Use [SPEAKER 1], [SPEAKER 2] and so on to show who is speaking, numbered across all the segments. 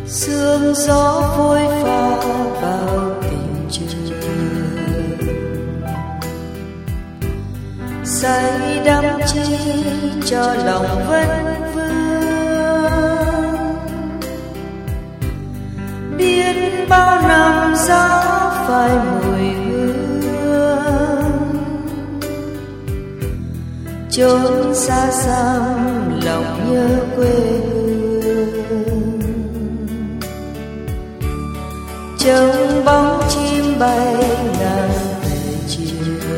[SPEAKER 1] sương gió phôi pha vào tình trường, say đắm chi cho lòng vấn vương. Biết bao năm gió phai mùi hương, chốn xa xăm lòng nhớ quê hương. Trông bóng chim bay ngang về chiều,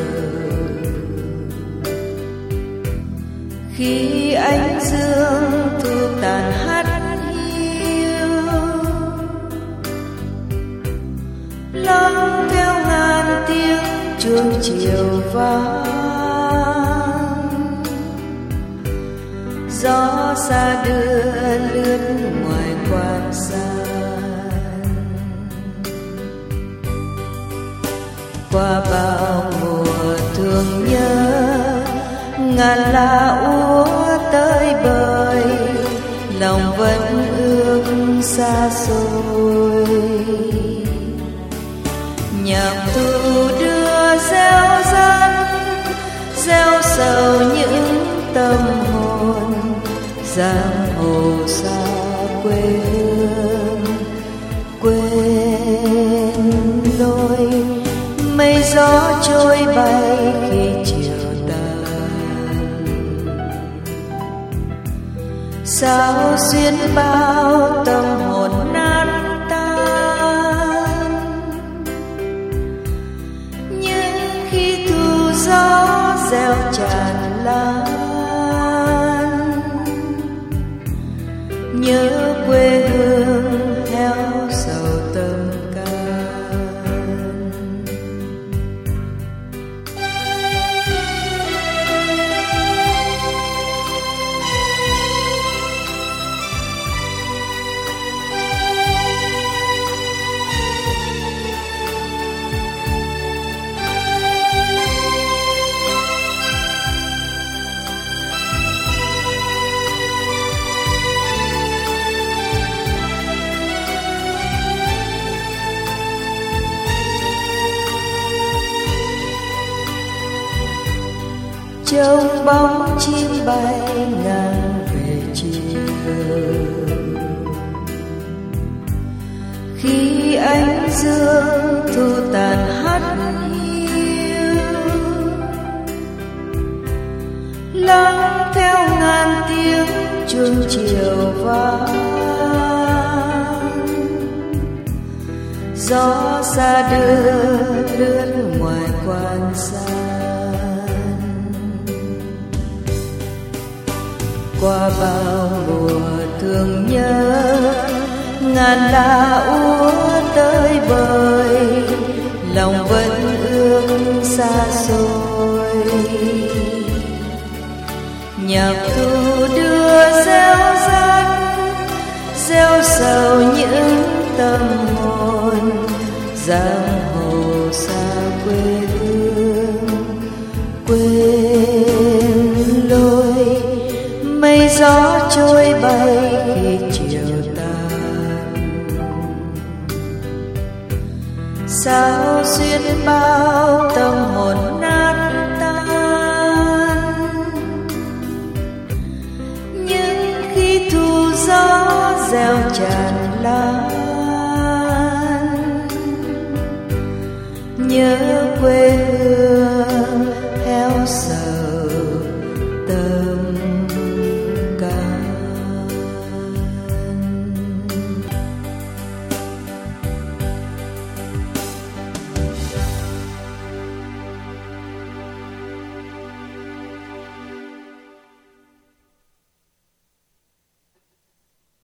[SPEAKER 1] khi ánh dương thu tàn hắt hiu. Lắng theo ngàn tiếng chuông chiều vang, gió xa đưa lướt ngoài quan xa. Qua bao mùa thương nhớ, ngàn lá úa tới bời, lòng vẫn ước xa xôi. Nhạc thu đưa gieo rắc, gieo sầu những tâm hồn, giang hồ xa quê hương. Quên lối mây gió trôi bay khi chiều tàn, sao xuyên bao tâm hồn nát tan. Nhưng khi thu gió reo tràn lan, nhớ quê hương héo sầu tâm can. Trông bóng chim bay ngang về chiều, khi ánh dương thu tàn hắt hiu. Lắng theo ngàn tiếng chuông chiều vang, gió xa đưa lướt ngoài quan xa. Qua bao mùa thương nhớ, ngàn lá úa tới bời, lòng vẫn ước xa xôi. Nhạc thu đưa gieo rắc, gieo sầu những tâm hồn, giang hồ xa quê hương. Quên lối mây gió trôi bay khi chiều tàn, sao xuyên bao tâm hồn nát tan. Nhưng khi thu gió reo tràn lan, nhớ quê hương.